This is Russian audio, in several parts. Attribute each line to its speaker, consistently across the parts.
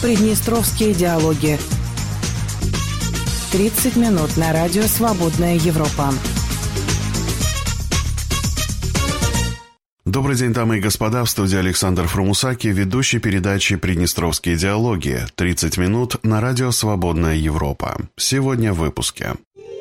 Speaker 1: Приднестровские диалоги. 30 минут на радио «Свободная Европа».
Speaker 2: Добрый день, дамы и господа, в студии Александр Фрумусаки, ведущий передачи «Приднестровские диалоги». 30 минут на радио «Свободная Европа». Сегодня в выпуске.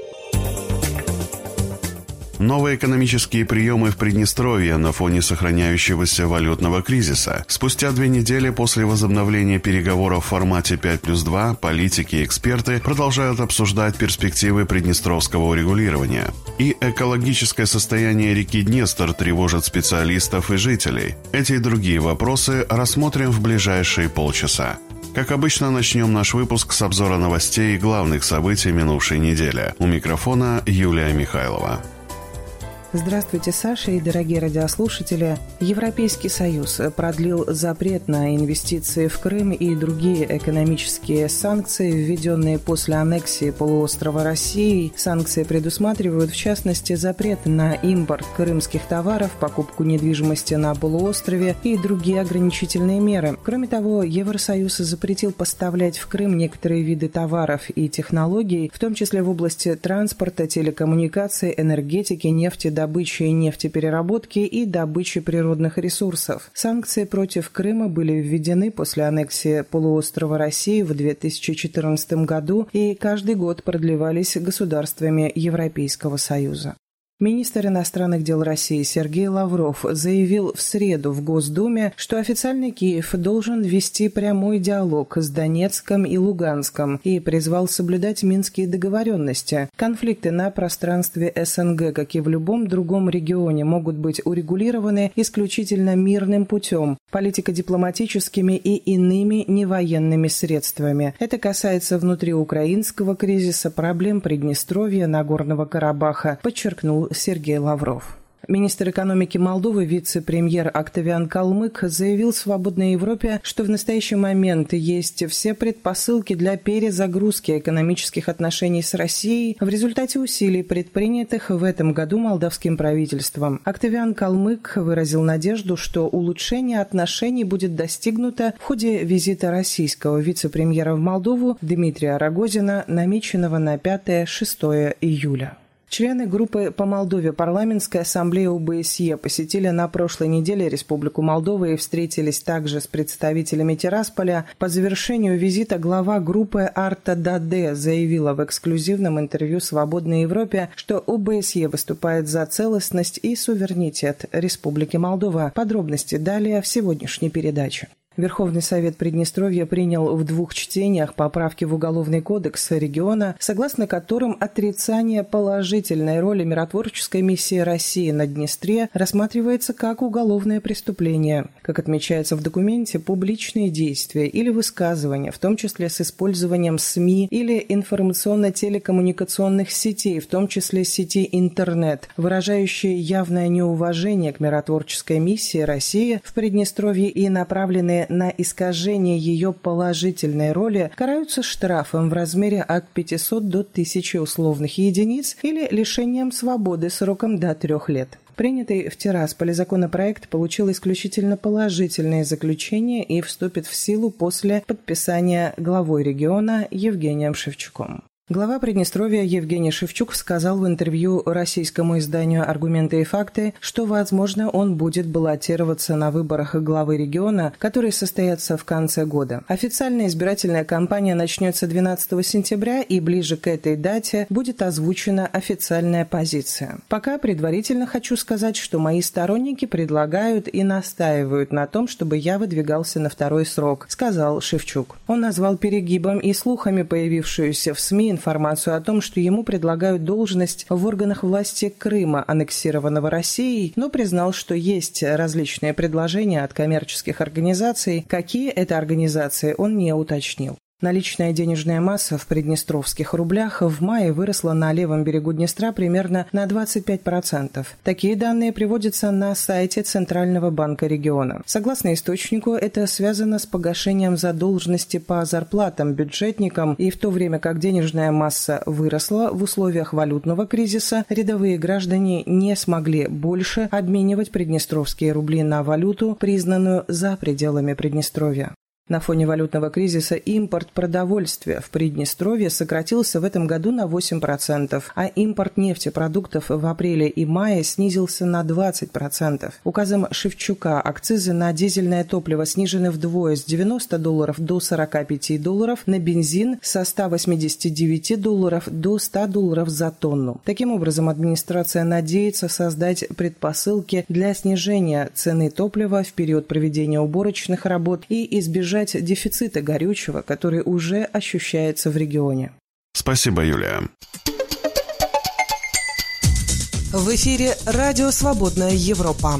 Speaker 2: Новые экономические приемы в Приднестровье на фоне сохраняющегося валютного кризиса. Спустя 2 недели после возобновления переговоров в формате 5+2 политики и эксперты продолжают обсуждать перспективы приднестровского урегулирования. И экологическое состояние реки Днестр тревожит специалистов и жителей. Эти и другие вопросы рассмотрим в ближайшие полчаса. Как обычно, начнем наш выпуск с обзора новостей и главных событий минувшей недели. У микрофона Юлия Михайлова.
Speaker 1: Здравствуйте, Саша и дорогие радиослушатели. Европейский Союз продлил запрет на инвестиции в Крым и другие экономические санкции, введенные после аннексии полуострова Россией. Санкции предусматривают, в частности, запрет на импорт крымских товаров, покупку недвижимости на полуострове и другие ограничительные меры. Кроме того, Евросоюз запретил поставлять в Крым некоторые виды товаров и технологий, в том числе в области транспорта, телекоммуникаций, энергетики, нефти, добычи и нефтепереработки и добычи природных ресурсов. Санкции против Крыма были введены после аннексии полуострова России в 2014 году и каждый год продлевались государствами Европейского Союза. Министр иностранных дел России Сергей Лавров заявил в среду в Госдуме, что официальный Киев должен вести прямой диалог с Донецком и Луганском и призвал соблюдать минские договоренности. Конфликты на пространстве СНГ, как и в любом другом регионе, могут быть урегулированы исключительно мирным путем, политико-дипломатическими и иными невоенными средствами. Это касается внутриукраинского кризиса, проблем Приднестровья, Нагорного Карабаха, подчеркнул Сергей Лавров. Министр экономики Молдовы, вице-премьер Октавиан Калмык заявил в «Свободной Европе», что в настоящий момент есть все предпосылки для перезагрузки экономических отношений с Россией в результате усилий, предпринятых в этом году молдавским правительством. Октавиан Калмык выразил надежду, что улучшение отношений будет достигнуто в ходе визита российского вице-премьера в Молдову Дмитрия Рогозина, намеченного на 5-6 июля. Члены группы по Молдове парламентской ассамблеи ОБСЕ посетили на прошлой неделе Республику Молдова и встретились также с представителями Тирасполя. По завершению визита глава группы Арта Даде заявила в эксклюзивном интервью «Свободной Европе», что ОБСЕ выступает за целостность и суверенитет Республики Молдова. Подробности далее в сегодняшней передаче. Верховный Совет Приднестровья принял в 2 чтениях поправки в Уголовный кодекс региона, согласно которым отрицание положительной роли миротворческой миссии России на Днестре рассматривается как уголовное преступление. Как отмечается в документе, публичные действия или высказывания, в том числе с использованием СМИ или информационно-телекоммуникационных сетей, в том числе сети интернет, выражающие явное неуважение к миротворческой миссии России в Приднестровье и направленные на искажение ее положительной роли, караются штрафом в размере от 500 до 1000 условных единиц или лишением свободы сроком до 3 лет. Принятый в Тирасполе законопроект получил исключительно положительные заключения и вступит в силу после подписания главой региона Евгением Шевчуком. Глава Приднестровья Евгений Шевчук сказал в интервью российскому изданию «Аргументы и факты», что, возможно, он будет баллотироваться на выборах главы региона, которые состоятся в конце года. Официальная избирательная кампания начнется 12 сентября, и ближе к этой дате будет озвучена официальная позиция. Пока предварительно хочу сказать, что мои сторонники предлагают и настаивают на том, чтобы я выдвигался на 2-й срок, сказал Шевчук. Он назвал перегибом и слухами, появившуюся в СМИ, информацию о том, что ему предлагают должность в органах власти Крыма, аннексированного Россией, но признал, что есть различные предложения от коммерческих организаций. Какие это организации, он не уточнил. Наличная денежная масса в приднестровских рублях в мае выросла на левом берегу Днестра примерно на 25%. Такие данные приводятся на сайте Центрального банка региона. Согласно источнику, это связано с погашением задолженности по зарплатам бюджетникам, и в то время как денежная масса выросла в условиях валютного кризиса, рядовые граждане не смогли больше обменивать приднестровские рубли на валюту, признанную за пределами Приднестровья. На фоне валютного кризиса импорт продовольствия в Приднестровье сократился в этом году на 8%, а импорт нефтепродуктов в апреле и мае снизился на 20%. Указом Шевчука акцизы на дизельное топливо снижены вдвое с $90 до $45, на бензин со $189 до $100 за тонну. Таким образом, администрация надеется создать предпосылки для снижения цены топлива в период проведения уборочных работ и избежать дефицита горючего, который уже ощущается в регионе.
Speaker 2: Спасибо, Юлия.
Speaker 3: В эфире «Радио Свободная Европа».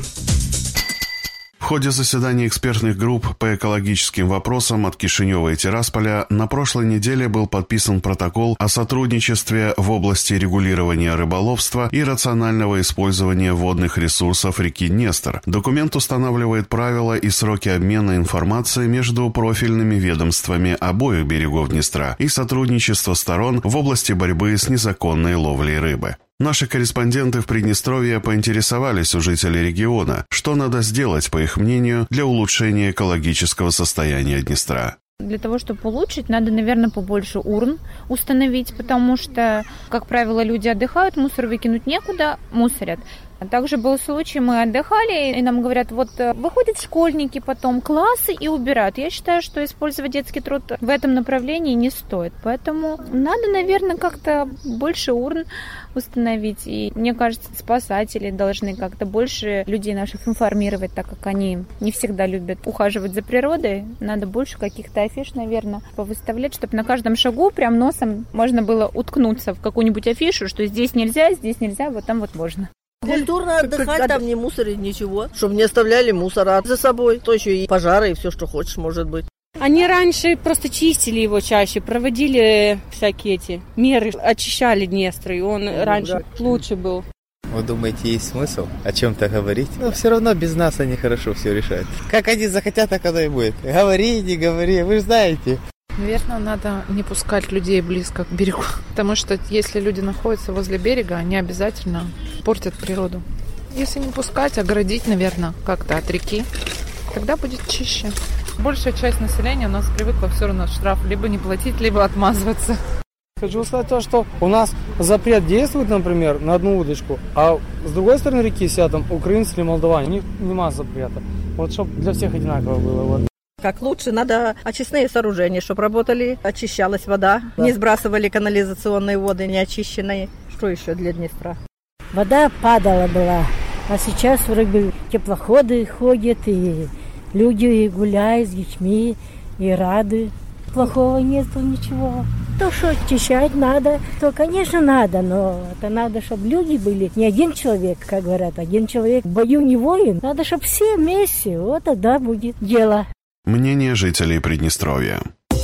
Speaker 2: В ходе заседания экспертных групп по экологическим вопросам от Кишинева и Тирасполя на прошлой неделе был подписан протокол о сотрудничестве в области регулирования рыболовства и рационального использования водных ресурсов реки Днестр. Документ устанавливает правила и сроки обмена информацией между профильными ведомствами обоих берегов Днестра и сотрудничество сторон в области борьбы с незаконной ловлей рыбы. Наши корреспонденты в Приднестровье поинтересовались у жителей региона, что надо сделать, по их мнению, для улучшения экологического состояния Днестра.
Speaker 4: Для того, чтобы улучшить, надо, наверное, побольше урн установить, потому что, как правило, люди отдыхают, мусор выкинуть некуда, мусорят. А также был случай, мы отдыхали, и нам говорят, вот выходят школьники потом, классы и убирают. Я считаю, что использовать детский труд в этом направлении не стоит. Поэтому надо, наверное, как-то больше урн установить. И мне кажется, спасатели должны как-то больше людей наших информировать, так как они не всегда любят ухаживать за природой. Надо больше каких-то афиш, наверное, повыставлять, чтобы на каждом шагу прям носом можно было уткнуться в какую-нибудь афишу, что здесь нельзя, вот там вот можно.
Speaker 5: Культурно отдыхать, там не мусорить, ничего. Чтобы не оставляли мусора за собой. То еще и пожары, и все, что хочешь, может быть.
Speaker 6: Они раньше просто чистили его чаще, проводили всякие эти меры, очищали Днестр, и он раньше лучше был.
Speaker 7: Вы думаете, есть смысл о чем-то говорить? Но все равно без нас они хорошо все решают. Как они захотят, так оно и будет. Говори, не говори, вы же знаете.
Speaker 8: Наверное, надо не пускать людей близко к берегу, потому что если люди находятся возле берега, они обязательно портят природу. Если не пускать, оградить, наверное, как-то от реки, тогда будет чище. Большая часть населения у нас привыкла все равно штраф либо не платить, либо отмазываться.
Speaker 9: Хочу сказать то, что у нас запрет действует, например, на одну удочку, а с другой стороны реки сидят там украинцы или молдаване, у них нема запрета. Вот чтобы для всех одинаково было. Вот.
Speaker 5: Как лучше, надо очистные сооружения, чтобы работали, очищалась вода, не сбрасывали канализационные воды неочищенные. Что еще для Днестра?
Speaker 10: Вода падала была, а сейчас вроде теплоходы ходят, и люди гуляют с детьми, и рады. Плохого нету ничего. То, что очищать надо, то, конечно, надо, но это надо, чтобы люди были не один человек, как говорят, один человек в бою не воин. Надо, чтобы все вместе, вот тогда будет дело.
Speaker 2: Мнение жителей Приднестровья.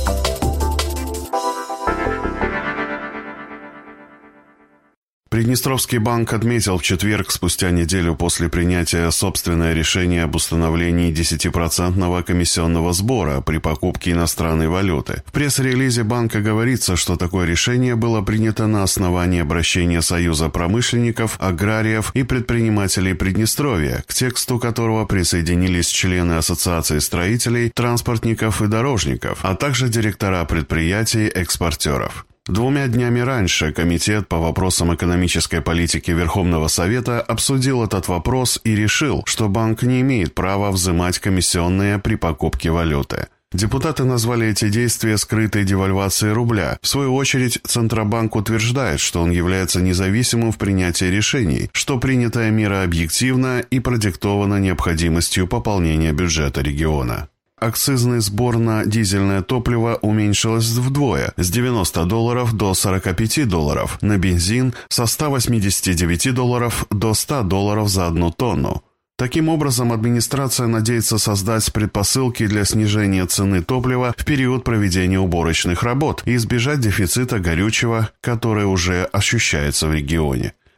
Speaker 2: Приднестровский банк отметил в четверг, спустя неделю после принятия, собственное решение об установлении 10% комиссионного сбора при покупке иностранной валюты. В пресс-релизе банка говорится, что такое решение было принято на основании обращения Союза промышленников, аграриев и предпринимателей Приднестровья, к тексту которого присоединились члены Ассоциации строителей, транспортников и дорожников, а также директора предприятий-экспортеров. 2 днями раньше Комитет по вопросам экономической политики Верховного Совета обсудил этот вопрос и решил, что банк не имеет права взимать комиссионные при покупке валюты. Депутаты назвали эти действия скрытой девальвацией рубля. В свою очередь, Центробанк утверждает, что он является независимым в принятии решений, что принятая мера объективна и продиктована необходимостью пополнения бюджета региона. Акцизный сбор на дизельное топливо уменьшился вдвое, с $90 до $45, на бензин со $189 до $100 за 1 тонну. Таким образом, администрация надеется создать предпосылки для снижения цены топлива в период проведения уборочных работ и избежать дефицита горючего, который уже ощущается в регионе.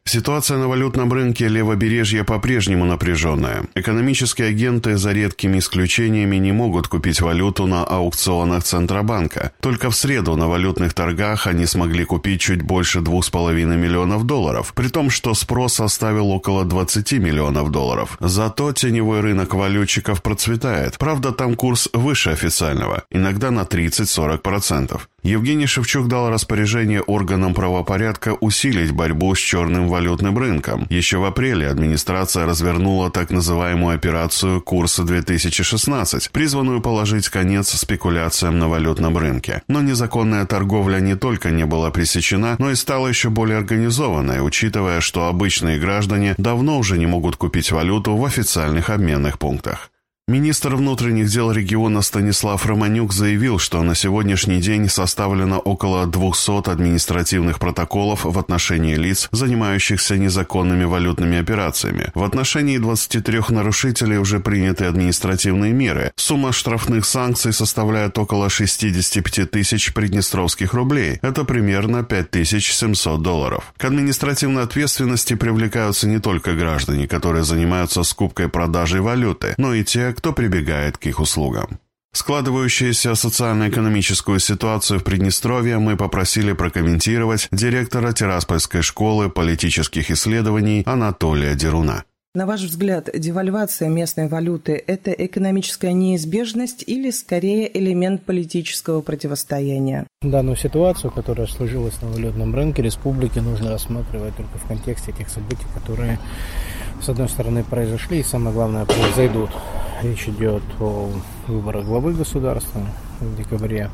Speaker 2: Ситуация на валютном рынке левобережья по-прежнему напряженная. Экономические агенты, за редкими исключениями, не могут купить валюту на аукционах Центробанка. Только в среду на валютных торгах они смогли купить чуть больше $2,5 миллионов, при том, что спрос составил около $20 миллионов. Зато теневой рынок валютчиков процветает. Правда, там курс выше официального, иногда на 30-40%. Евгений Шевчук дал распоряжение органам правопорядка усилить борьбу с черным валютным рынком. Еще в апреле администрация развернула так называемую операцию «Курс-2016», призванную положить конец спекуляциям на валютном рынке. Но незаконная торговля не только не была пресечена, но и стала еще более организованной, учитывая, что обычные граждане давно уже не могут купить валюту в официальных обменных пунктах. Министр внутренних дел региона Станислав Романюк заявил, что на сегодняшний день составлено около 200 административных протоколов в отношении лиц, занимающихся незаконными валютными операциями. В отношении 23 нарушителей уже приняты административные меры. Сумма штрафных санкций составляет около 65 тысяч приднестровских рублей. Это примерно $5700. К административной ответственности привлекаются не только граждане, которые занимаются скупкой и продажей валюты, но и те, кто прибегает к их услугам. Складывающуюся социально-экономическую ситуацию в Приднестровье мы попросили прокомментировать директора Тираспольской школы политических исследований Анатолия Деруна.
Speaker 1: На ваш взгляд, девальвация местной валюты – это экономическая неизбежность или, скорее, элемент политического противостояния?
Speaker 11: Данную ситуацию, которая сложилась на валютном рынке республики, нужно рассматривать только в контексте тех событий, которые, с одной стороны, произошли и, самое главное, произойдут. Речь идет о выборах главы государства в декабре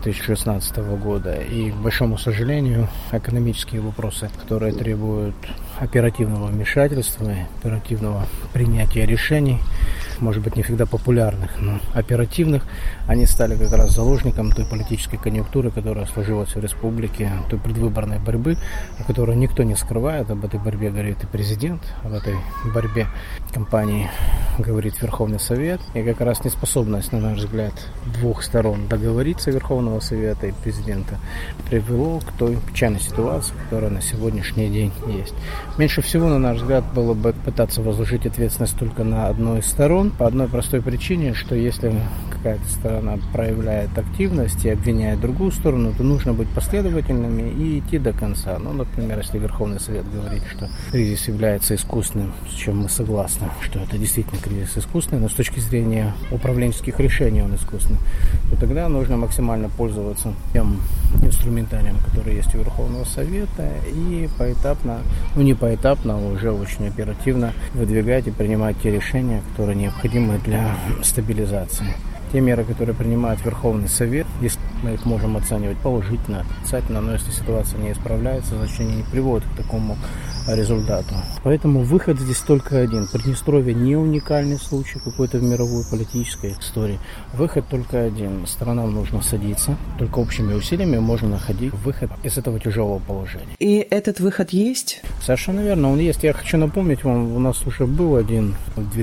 Speaker 11: 2016 года. И, к большому сожалению, экономические вопросы, которые требуют оперативного вмешательства, оперативного принятия решений, может быть, не всегда популярных, но оперативных, они стали как раз заложником той политической конъюнктуры, которая сложилась в республике, той предвыборной борьбы, о которой никто не скрывает. Об этой борьбе говорит и президент, об этой борьбе кампании говорит Верховный Совет. И как раз неспособность, на наш взгляд, двух сторон договориться, Верховного Совета и президента, привело к той печальной ситуации, которая на сегодняшний день есть. Меньше всего, на наш взгляд, было бы пытаться возложить ответственность только на одну из сторон, по одной простой причине, что если какая-то сторона проявляет активность и обвиняет другую сторону, то нужно быть последовательными и идти до конца. Ну, например, если Верховный Совет говорит, что кризис является искусственным, с чем мы согласны, что это действительно кризис искусственный, но с точки зрения управленческих решений он искусственный, то тогда нужно максимально пользоваться тем инструментарием, который есть у Верховного Совета, и поэтапно, не поэтапно, а уже очень оперативно выдвигать и принимать те решения, которые необходимы для стабилизации. Те меры, которые принимает Верховный Совет, если мы их можем оценивать положительно, отрицательно, но если ситуация не исправляется, значит, они не приводят к такому результату. Поэтому выход здесь только один. Приднестровье не уникальный случай какой-то в мировой политической истории. Выход только один. Странам нужно садиться. Только общими усилиями можно находить выход из этого тяжелого положения.
Speaker 1: И этот выход есть?
Speaker 11: Совершенно верно, он есть. Я хочу напомнить вам, у нас уже был один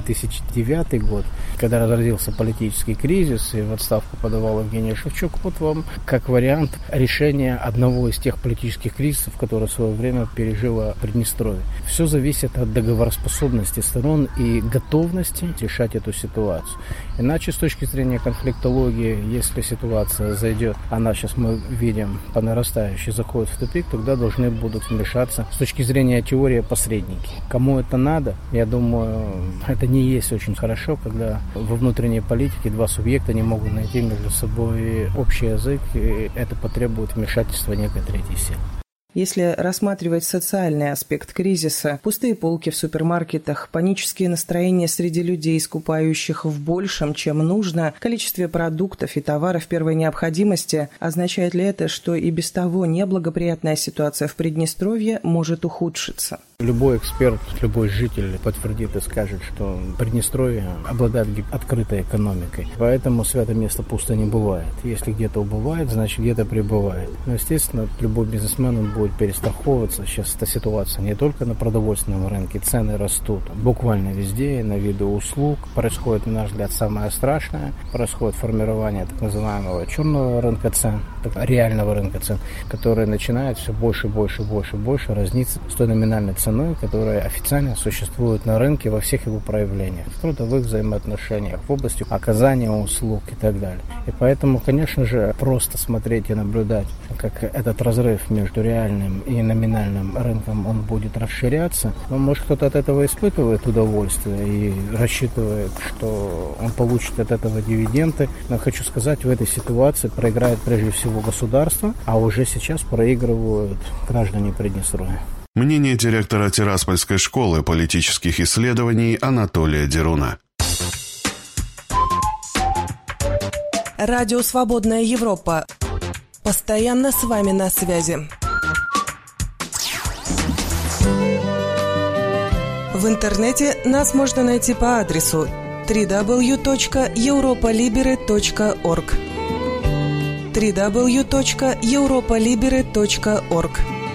Speaker 11: 2009 год, когда разразился политический кризис, и в отставку подавал Евгений Шевчук. Вот вам как вариант решения одного из тех политических кризисов, которые в свое время пережила Приднестровье. Все зависит от договороспособности сторон и готовности решать эту ситуацию. Иначе, с точки зрения конфликтологии, если ситуация зайдет, она сейчас мы видим по нарастающей заходит в тупик, тогда должны будут вмешаться с точки зрения теории посредники. Кому это надо? Я думаю, это не есть очень хорошо, когда во внутренней политике два субъекта не могут найти между собой общий язык, и это потребует вмешательства некой третьей силы.
Speaker 1: Если рассматривать социальный аспект кризиса, пустые полки в супермаркетах, панические настроения среди людей, скупающих в большем, чем нужно, количестве продуктов и товаров первой необходимости, означает ли это, что и без того неблагоприятная ситуация в Приднестровье может ухудшиться?
Speaker 11: Любой эксперт, любой житель подтвердит и скажет, что Приднестровье обладает открытой экономикой. Поэтому святое место пусто не бывает. Если где-то убывает, значит где-то прибывает. Но, естественно, любой бизнесмен он будет перестраховываться. Сейчас эта ситуация не только на продовольственном рынке. Цены растут буквально везде, на виды услуг. Происходит, на наш взгляд, самое страшное. Происходит формирование так называемого черного рынка цен, реального рынка цен, который начинает все больше разниться с той номинальной ценой, ценой, которая официально существует на рынке во всех его проявлениях, в трудовых взаимоотношениях, в области оказания услуг и так далее. И поэтому, конечно же, просто смотреть и наблюдать, как этот разрыв между реальным и номинальным рынком, он будет расширяться. Но, может, кто-то от этого испытывает удовольствие и рассчитывает, что он получит от этого дивиденды. Но хочу сказать, в этой ситуации проиграет прежде всего государство, а уже сейчас проигрывают граждане Приднестровья.
Speaker 2: Мнение директора Тираспольской школы политических исследований Анатолия Деруна.
Speaker 3: Радио «Свободная Европа». Постоянно с вами на связи. В интернете нас можно найти по адресу www.europolibere.org www.europolibere.org.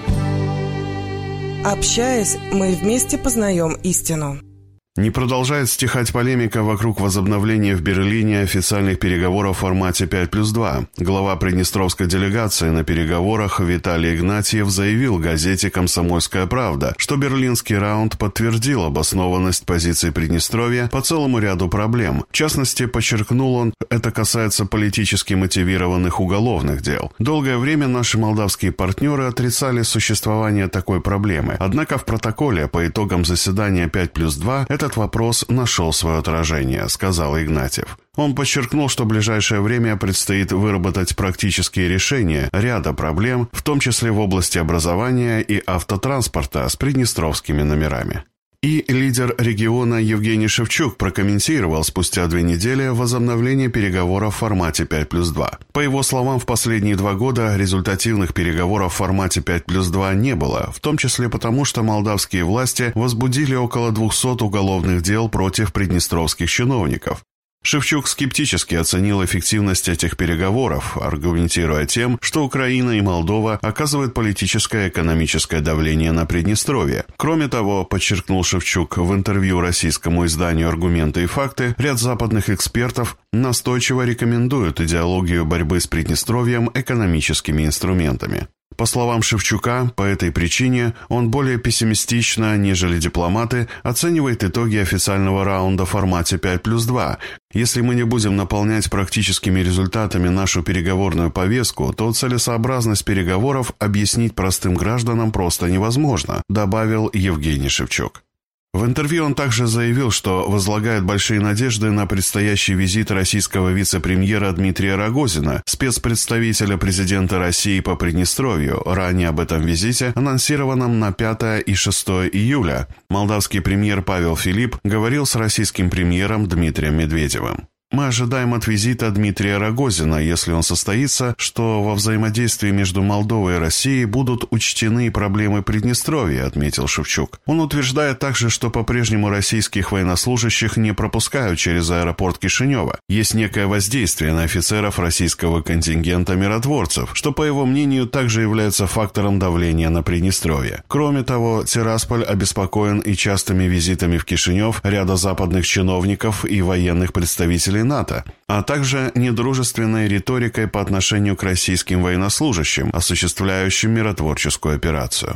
Speaker 3: Общаясь, мы вместе познаем истину.
Speaker 2: Не продолжает стихать полемика вокруг возобновления в Берлине официальных переговоров в формате 5+2. Глава приднестровской делегации на переговорах Виталий Игнатьев заявил газете «Комсомольская правда», что берлинский раунд подтвердил обоснованность позиций Приднестровья по целому ряду проблем. В частности, подчеркнул он, это касается политически мотивированных уголовных дел. Долгое время наши молдавские партнеры отрицали существование такой проблемы. Однако в протоколе по итогам заседания 5+2 этот вопрос нашел свое отражение, сказал Игнатьев. Он подчеркнул, что в ближайшее время предстоит выработать практические решения ряда проблем, в том числе в области образования и автотранспорта с приднестровскими номерами. И лидер региона Евгений Шевчук прокомментировал спустя 2 недели возобновление переговоров в формате 5+2. По его словам, в последние 2 года результативных переговоров в формате 5+2 не было, в том числе потому, что молдавские власти возбудили около 200 уголовных дел против приднестровских чиновников. Шевчук скептически оценил эффективность этих переговоров, аргументируя тем, что Украина и Молдова оказывают политическое и экономическое давление на Приднестровье. Кроме того, подчеркнул Шевчук в интервью российскому изданию «Аргументы и факты», ряд западных экспертов настойчиво рекомендуют идеологию борьбы с Приднестровьем экономическими инструментами. По словам Шевчука, по этой причине он более пессимистично, нежели дипломаты, оценивает итоги официального раунда в формате 5+2. Если мы не будем наполнять практическими результатами нашу переговорную повестку, то целесообразность переговоров объяснить простым гражданам просто невозможно, добавил Евгений Шевчук. В интервью он также заявил, что возлагает большие надежды на предстоящий визит российского вице-премьера Дмитрия Рогозина, спецпредставителя президента России по Приднестровью, ранее об этом визите, анонсированном на 5 и 6 июля. Молдавский премьер Павел Филипп говорил с российским премьером Дмитрием Медведевым. Мы ожидаем от визита Дмитрия Рогозина, если он состоится, что во взаимодействии между Молдовой и Россией будут учтены проблемы Приднестровья, отметил Шевчук. Он утверждает также, что по-прежнему российских военнослужащих не пропускают через аэропорт Кишинева. Есть некое воздействие на офицеров российского контингента миротворцев, что, по его мнению, также является фактором давления на Приднестровье. Кроме того, Тирасполь обеспокоен и частыми визитами в Кишинев ряда западных чиновников и военных представителей НАТО, а также недружественной риторикой по отношению к российским военнослужащим, осуществляющим миротворческую операцию.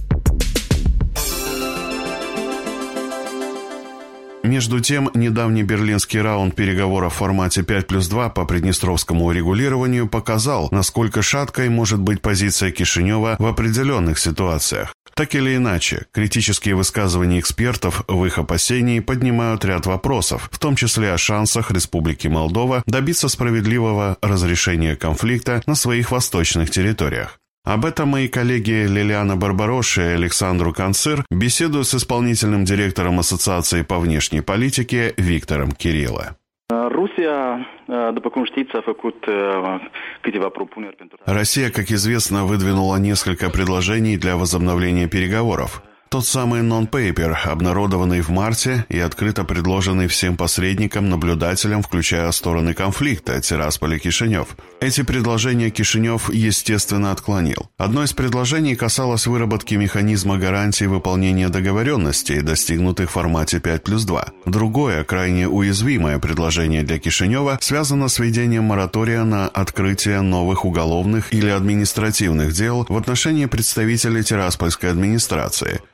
Speaker 2: Между тем, недавний берлинский раунд переговоров в формате 5+2 по приднестровскому урегулированию показал, насколько шаткой может быть позиция Кишинева в определенных ситуациях. Так или иначе, критические высказывания экспертов в их опасении поднимают ряд вопросов, в том числе о шансах Республики Молдова добиться справедливого разрешения конфликта на своих восточных территориях. Об этом мои коллеги Лилиана Барбарош и Александру Канцир беседуют с исполнительным директором Ассоциации по внешней политике Виктором Кирилло. Россия, как известно, выдвинула несколько предложений для возобновления переговоров. Тот самый нон-пейпер, обнародованный в марте и открыто предложенный всем посредникам, наблюдателям, включая стороны конфликта Тирасполь и Кишинев. Эти предложения Кишинев, естественно, отклонил. Одно из предложений касалось выработки механизма гарантии выполнения договоренностей, достигнутых в формате 5+2. Другое, крайне уязвимое предложение для Кишинева связано с введением моратория на открытие новых уголовных или административных дел в отношении представителей Тираспольской администрации.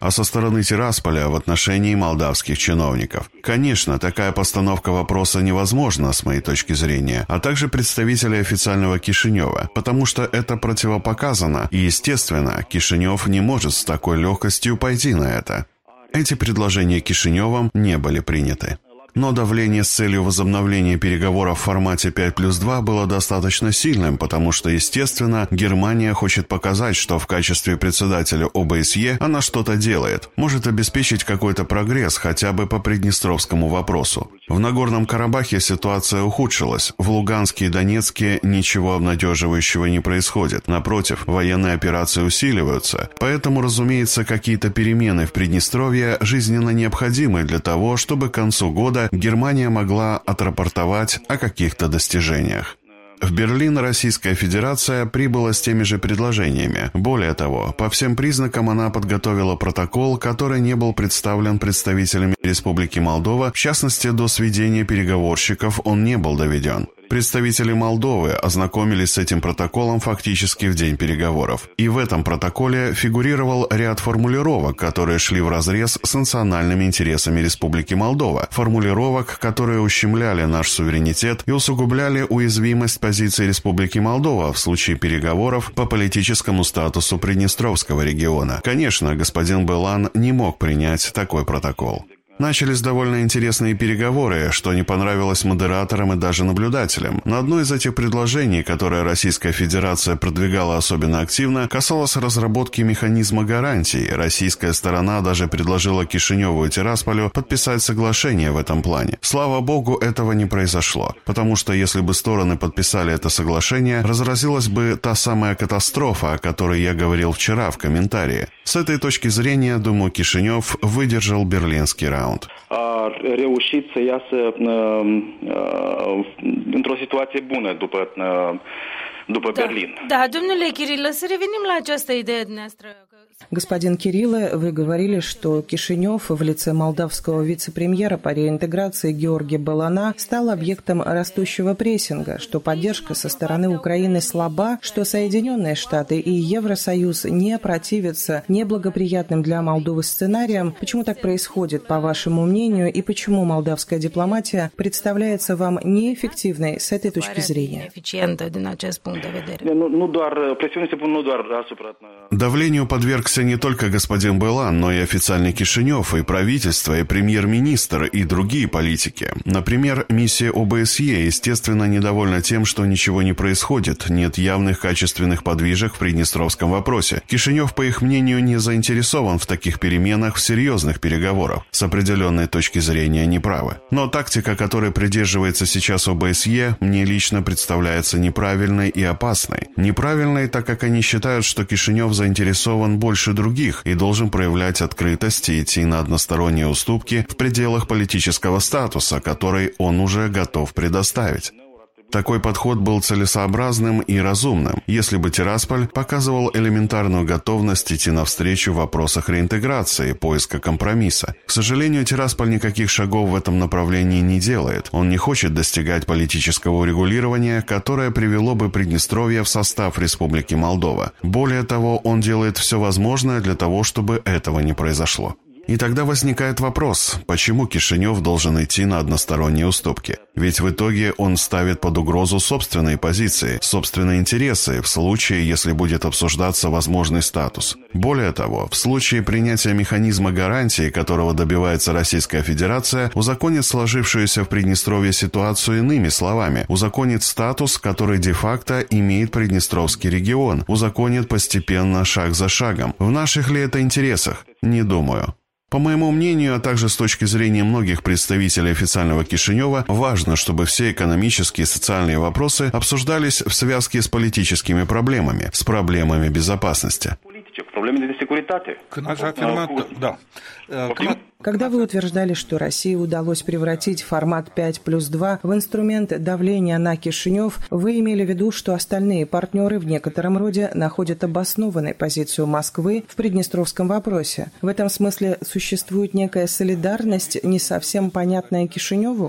Speaker 2: а со стороны Тирасполя в отношении молдавских чиновников. Конечно, такая постановка вопроса невозможна с моей точки зрения, а также представителей официального Кишинева, потому что это противопоказано, и, естественно, Кишинев не может с такой легкостью пойти на это. Эти предложения Кишиневым не были приняты. Но давление с целью возобновления переговоров в формате 5+2 было достаточно сильным, потому что, естественно, Германия хочет показать, что в качестве председателя ОБСЕ она что-то делает, может обеспечить какой-то прогресс хотя бы по приднестровскому вопросу. В Нагорном Карабахе ситуация ухудшилась, в Луганске и Донецке ничего обнадеживающего не происходит. Напротив, военные операции усиливаются, поэтому, разумеется, какие-то перемены в Приднестровье жизненно необходимы для того, чтобы к концу года Германия могла отрапортовать о каких-то достижениях. В Берлин Российская Федерация прибыла с теми же предложениями. Более того, по всем признакам она подготовила протокол, который не был представлен представителями Республики Молдова, в частности, до сведения переговорщиков он не был доведен. Представители Молдовы ознакомились с этим протоколом фактически в день переговоров. И в этом протоколе фигурировал ряд формулировок, которые шли вразрез с национальными интересами Республики Молдова. Формулировок, которые ущемляли наш суверенитет и усугубляли уязвимость позиции Республики Молдова в случае переговоров по политическому статусу Приднестровского региона. Конечно, господин Белан не мог принять такой протокол. Начались довольно интересные переговоры, что не понравилось модераторам и даже наблюдателям. Но одно из этих предложений, которое Российская Федерация продвигала особенно активно, касалось разработки механизма гарантий. Российская сторона даже предложила Кишиневу и Тирасполю подписать соглашение в этом плане. Слава богу, этого не произошло, потому что если бы стороны подписали это соглашение, разразилась бы та самая катастрофа, о которой я говорил вчера в комментарии. С этой точки зрения, думаю, Кишинев выдержал берлинский раунд.
Speaker 12: Reușit să iasă într-o situație bună după Berlin.
Speaker 13: Da, domnule Chirilă, să revenim la această idee dumneavoastră.
Speaker 1: Господин Кирилло, вы говорили, что Кишинев в лице молдавского вице-премьера по реинтеграции Георгия Белана стал объектом растущего прессинга, что поддержка со стороны Украины слаба, что Соединенные Штаты и Евросоюз не противятся неблагоприятным для Молдовы сценариям. Почему так происходит, по вашему мнению, и почему молдавская дипломатия представляется вам неэффективной с этой точки зрения?
Speaker 2: Давлению подвергся не только господин Белан, но и официальный Кишинев, и правительство, и премьер-министр, и другие политики. Например, миссия ОБСЕ, естественно, недовольна тем, что ничего не происходит, нет явных качественных подвижек в приднестровском вопросе. Кишинев, по их мнению, не заинтересован в таких переменах в серьезных переговорах. С определенной точки зрения неправы. Но тактика, которой придерживается сейчас ОБСЕ, мне лично представляется неправильной и опасной. Неправильной, так как они считают, что Кишинев заинтересован больше других и должен проявлять открытость и идти на односторонние уступки в пределах политического статуса, который он уже готов предоставить. Такой подход был целесообразным и разумным, если бы Тирасполь показывал элементарную готовность идти навстречу в вопросах реинтеграции, поиска компромисса. К сожалению, Тирасполь никаких шагов в этом направлении не делает. Он не хочет достигать политического урегулирования, которое привело бы Приднестровье в состав Республики Молдова. Более того, он делает все возможное для того, чтобы этого не произошло. И тогда возникает вопрос, почему Кишинев должен идти на односторонние уступки? Ведь в итоге он ставит под угрозу собственные позиции, собственные интересы в случае, если будет обсуждаться возможный статус. Более того, в случае принятия механизма гарантии, которого добивается Российская Федерация, узаконит сложившуюся в Приднестровье ситуацию иными словами, узаконит статус, который де-факто имеет Приднестровский регион, узаконит постепенно, шаг за шагом. В наших ли это интересах? Не думаю. По моему мнению, а также с точки зрения многих представителей официального Кишинева, важно, чтобы все экономические и социальные вопросы обсуждались в связке с политическими проблемами, с проблемами безопасности.
Speaker 1: Когда вы утверждали, что России удалось превратить формат 5+2 в инструмент давления на Кишинев, вы имели в виду, что остальные партнеры в некотором роде находят обоснованной позицию Москвы в приднестровском вопросе. В этом смысле существует некая солидарность, не совсем понятная Кишиневу?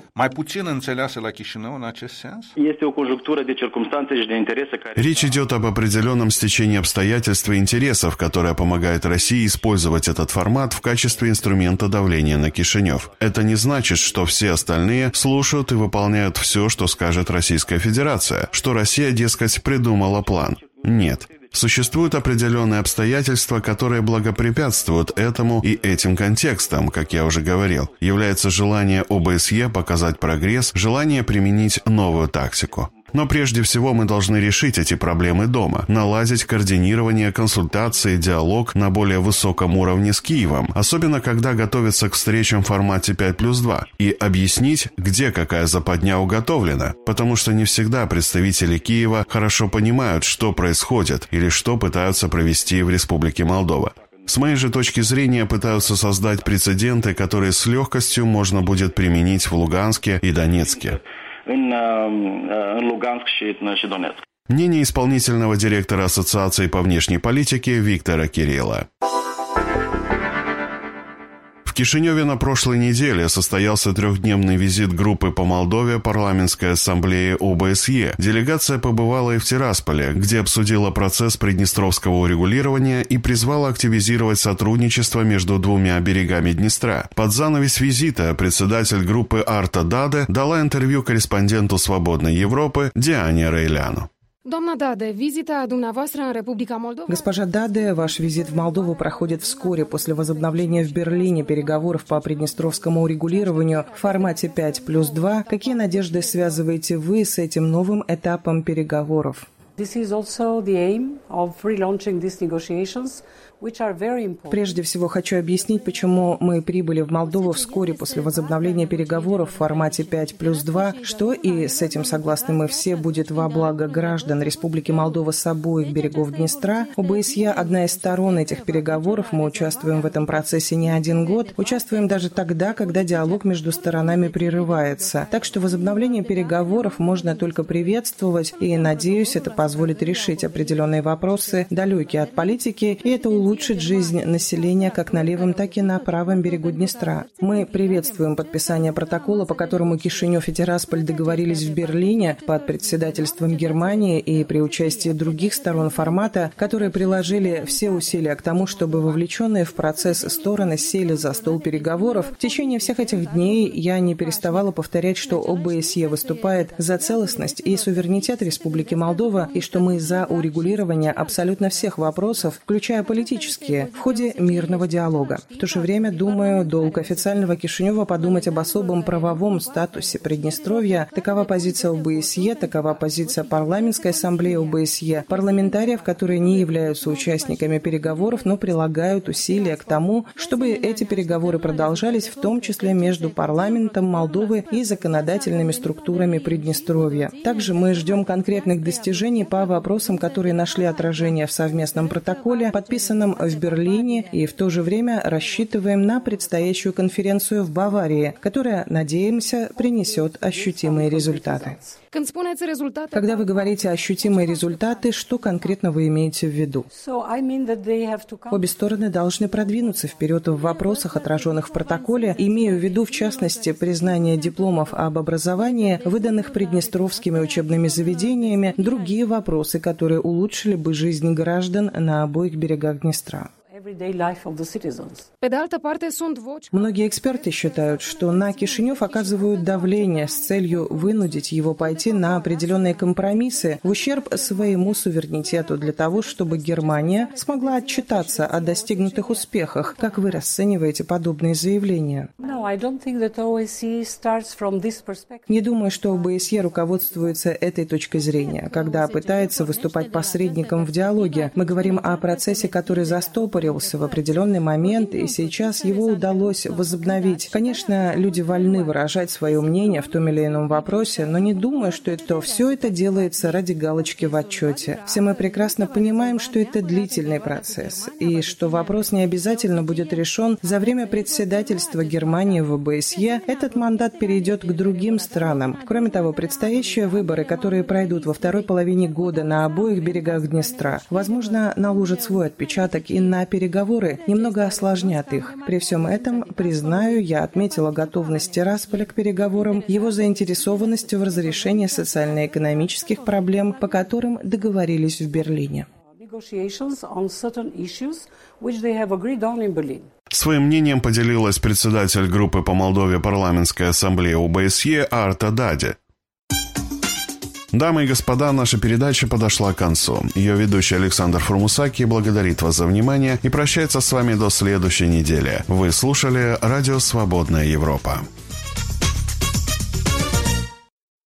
Speaker 2: Речь идет об определенном стечении обстоятельств и интересов, которое помогает России использовать этот формат в качестве инструмента давления на Кишинев. Это не значит, что все остальные слушают и выполняют все, что скажет Российская Федерация, что Россия, дескать, придумала план. Нет. Существуют определенные обстоятельства, которые благопрепятствуют этому и этим контекстам, как я уже говорил. Является желание ОБСЕ показать прогресс, желание применить новую тактику. Но прежде всего мы должны решить эти проблемы дома, наладить координирование, консультации, диалог на более высоком уровне с Киевом, особенно когда готовятся к встречам в формате 5+2, и объяснить, где какая западня уготовлена, потому что не всегда представители Киева хорошо понимают, что происходит или что пытаются провести в Республике Молдова. С моей же точки зрения, пытаются создать прецеденты, которые с легкостью можно будет применить в Луганске и Донецке. Мнение исполнительного директора Ассоциации по внешней политике Виктора Кирилла. В Кишиневе на прошлой неделе состоялся трехдневный визит группы по Молдове парламентской ассамблеи ОБСЕ. Делегация побывала и в Тирасполе, где обсудила процесс приднестровского урегулирования и призвала активизировать сотрудничество между двумя берегами Днестра. Под занавес визита председатель группы Арта Даде дала интервью корреспонденту «Свободной Европы» Диане Рейляну.
Speaker 1: Госпожа Даде, ваш визит в Молдову проходит вскоре после возобновления в Берлине переговоров по приднестровскому урегулированию в формате 5+2. Какие надежды связываете вы с этим новым этапом переговоров? Прежде всего хочу объяснить, почему мы прибыли в Молдову вскоре после возобновления переговоров в формате 5+2, что, и с этим согласны мы все, будет во благо граждан Республики Молдова с обоих берегов Днестра. ОБСЕ – одна из сторон этих переговоров, мы участвуем в этом процессе не один год, участвуем даже тогда, когда диалог между сторонами прерывается. Так что возобновление переговоров можно только приветствовать, и, надеюсь, это позволит решить определенные вопросы, далекие от политики, и это улучшит жизнь населения как на левом, так и на правом берегу Днестра. Мы приветствуем подписание протокола, по которому Кишинев и Тирасполь договорились в Берлине под председательством Германии и при участии других сторон формата, которые приложили все усилия к тому, чтобы вовлеченные в процесс стороны сели за стол переговоров. В течение всех этих дней я не переставала повторять, что ОБСЕ выступает за целостность и суверенитет Республики Молдова и что мы за урегулирование абсолютно всех вопросов, включая политические, в ходе мирного диалога. В то же время, думаю, долг официального Кишинева подумать об особом правовом статусе Приднестровья. Такова позиция ОБСЕ, такова позиция парламентской ассамблеи ОБСЕ, парламентариев, которые не являются участниками переговоров, но прилагают усилия к тому, чтобы эти переговоры продолжались, в том числе между парламентом Молдовы и законодательными структурами Приднестровья. Также мы ждем конкретных достижений по вопросам, которые нашли отражение в совместном протоколе, подписанном в Берлине, и в то же время рассчитываем на предстоящую конференцию в Баварии, которая, надеемся, принесет ощутимые результаты. Когда вы говорите ощутимые результаты, что конкретно вы имеете в виду? Обе стороны должны продвинуться вперед в вопросах, отраженных в протоколе. Имею в виду, в частности, признание дипломов об образовании, выданных приднестровскими учебными заведениями, другие вопросы, которые улучшили бы жизнь граждан на обоих берегах Днестра. Многие эксперты считают, что на Кишинев оказывают давление с целью вынудить его пойти на определенные компромиссы в ущерб своему суверенитету для того, чтобы Германия смогла отчитаться о достигнутых успехах. Как вы расцениваете подобные заявления? Не думаю, что ОБСЕ руководствуется этой точкой зрения. Когда пытается выступать посредником в диалоге, мы говорим о процессе, который застопорил заканчивался в определенный момент, и сейчас его удалось возобновить. Конечно, люди вольны выражать свое мнение в том или ином вопросе, но не думаю, что все это делается ради галочки в отчете. Все мы прекрасно понимаем, что это длительный процесс, и что вопрос не обязательно будет решен за время председательства Германии в ОБСЕ. Этот мандат перейдет к другим странам. Кроме того, предстоящие выборы, которые пройдут во второй половине года на обоих берегах Днестра, возможно, наложат свой отпечаток и на переговоры немного осложнят их. При всем этом, признаю, я отметила готовность Тирасполя к переговорам, его заинтересованность в разрешении социально-экономических проблем, по которым договорились в Берлине.
Speaker 2: Своим мнением поделилась председатель группы по Молдове парламентской ассамблеи ОБСЕ Арта Дади. Дамы и господа, наша передача подошла к концу. Ее ведущий Александр Формусаки благодарит вас за внимание и прощается с вами до следующей недели. Вы слушали Радио Свободная Европа.